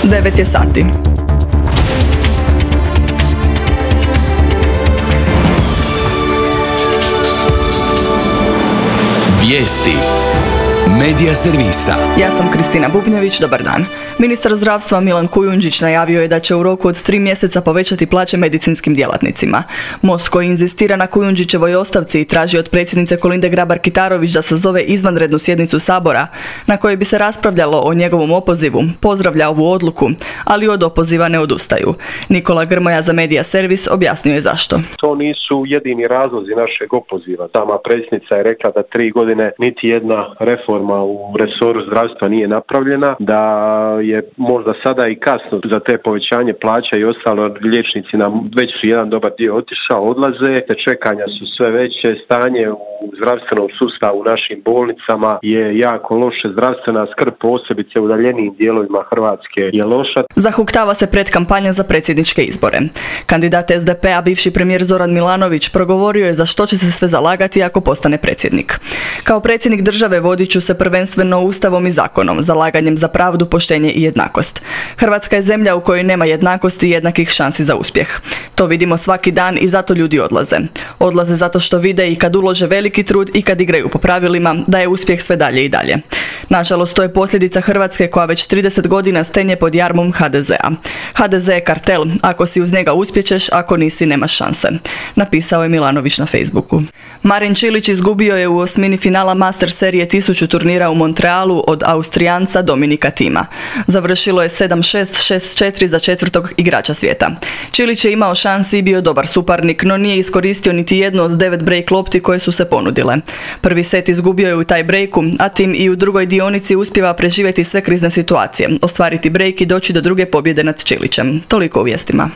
9 je sati. Vijesti Medija servisa. Ja sam Kristina Bubnjević, dobar dan. Ministar zdravstva Milan Kujundžić najavio je da će u roku od 3 mjeseca povećati plaće medicinskim djelatnicima. Most koji inzistira na Kujundžićevoj ostavci i traži od predsjednice Kolinde Grabar-Kitarović da sazove izvanrednu sjednicu Sabora, na kojoj bi se raspravljalo o njegovom opozivu, pozdravlja ovu odluku, ali od opoziva ne odustaju. Nikola Grmoja za Medija servis objasnio je zašto. To nisu jedini razlozi našeg opoziva. Sama predsjednica je rekla da 3 godine niti jedna reforma u resoru zdravstva nije napravljena, da je možda sada i kasno za te povećanje plaća i ostalo. Liječnici nam već su jedan dobar dio otišao, odlaze, te čekanja su sve veće, stanje u zdravstvenom sustavu u našim bolnicama je jako loše, zdravstvena skrb posebice u udaljenijim dijelovima Hrvatske je loša. Zahuktava se predkampanja za predsjedničke izbore. Kandidat SDP-a, bivši premijer Zoran Milanović, progovorio je za što će se sve zalagati ako postane predsjednik. Kao predsjednik države vodit ću se prvenstveno Ustavom i zakonom, zalaganjem za pravdu, poštenje i jednakost. Hrvatska je zemlja u kojoj nema jednakosti i jednakih šansi za uspjeh. To vidimo svaki dan i zato ljudi odlaze. Odlaze zato što vide i kad ulože veliki trud i kad igraju po pravilima da je uspjeh sve dalje i dalje. Nažalost, to je posljedica Hrvatske koja već 30 godina stenje pod jarmom HDZ-a. HDZ je kartel, ako si uz njega uspjećeš, ako nisi nemaš šanse, napisao je Milanović na Facebooku. Marin Čilić izgubio je u osmini finala Master serije 1000 turnira u Montrealu od Austrijanca Dominika Thima. Završilo je 7-6, 6-4 za četvrtog igrača svijeta. Čilić je imao šansi i bio dobar suparnik, no nije iskoristio niti jednu od 9 break lopti koje su se ponudile. Prvi set izgubio je u taj breaku, a Thim i u drugoj dionici uspijeva preživjeti sve krizne situacije, ostvariti break i doći do druge pobjede nad Čilićem. Toliko u vijestima.